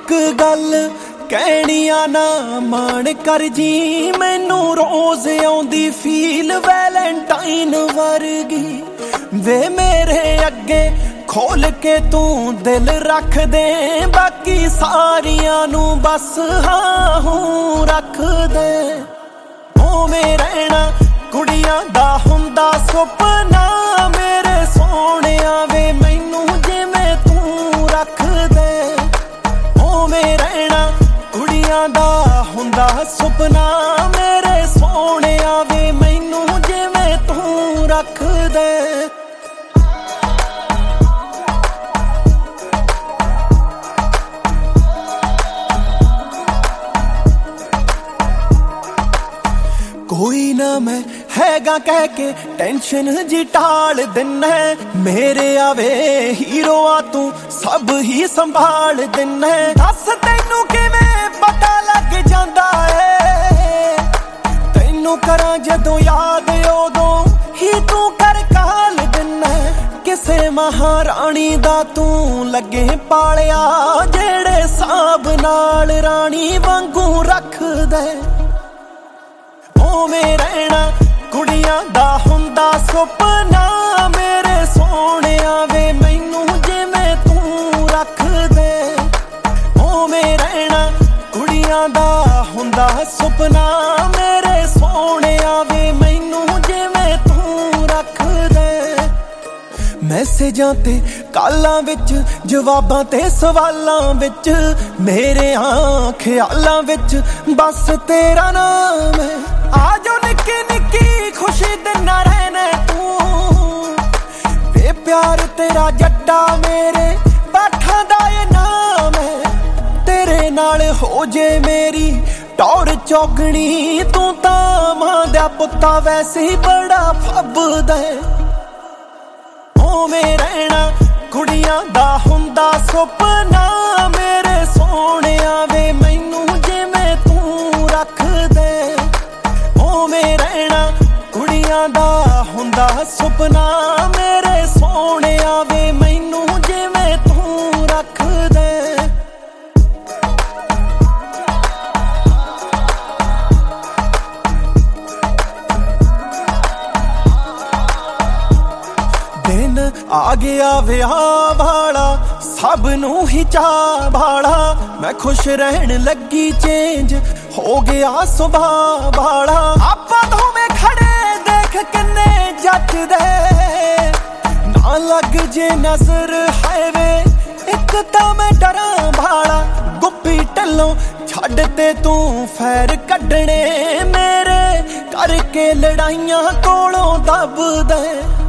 एक गल कहनिया ना मान कर जी, मैनू रोज आउंदी फील वैलेंटाइन वर्गी। वे मेरे अगे खोल के तू दिल रख दे, बाकी सारियां नू बस हाँ हूं रख दे। ओवें रहना कुड़ियां दा हुंदा सुपना, मेरे सोहणिया वे मैनू जिवें तू रख दे। ओवें रहना कुड़ियां दा हुंदा सुपना, मेरे सोहणिया वे मैनू जिवें तू रख दे। कोई ना मैं हैगा कह के टेंशन जी टाल दिना, मेरे आवे हीरो आ तू सब ही संभाल दिना। दस तैनू किवें पता लग जांदा है, तैनू करा जदों याद उदों ही तू कर काल दिना। किसे महारानी दा तू लगे पालिया, जेड़े साब नाल रानी वांगू रख दे। ओवें रहना कुड़ियां दा हुंदा सुपना, मेरे सोहणिया वे मैनू जिवें तू रख दे। ओवें रहना कुड़ियां दा हुंदा सुपना, मेरे सोहणिया वे मैनू जिवें तू रख दे। मैसेजां ते कालां विच जवाबां ते सवालां विच, मेरे ख्यालां विच बस तेरा नाम है। आजो निक्की निक्की खुशी दिना रहना तू, वे प्यार तेरा जट्टा मेरे बाठा दा ये नाम है। तेरे नाल हो जे मेरी टौर चौगनी, तू तां मां दा पुत्ता वैसे ही बड़ा फबदा है। ओवें रहना कुड़ियां दा हुंदा सुपना, मेरे सोहणिया वे मैनू जिवें तू रख दे। ओवें रहना कुड़ियां दा हुंदा सुपना, मेरे सोहणिया वे मैनू जिवें तू रख दे। दिन आ गया विआह वाला, सब नू ही चाह भाला। मैं खुश रहन लगी, चेंज हो गया सुभाव वाला। आपां दोवें खड़े देख किन्ने जचदे, ना लग जे नजर है वे एक तां मैं डरां भाला। गुप्पी ढिल्लों छड्ड ते तू फैर कड्डणे, मेरे करके लड़ाइयां कोलों दब दे।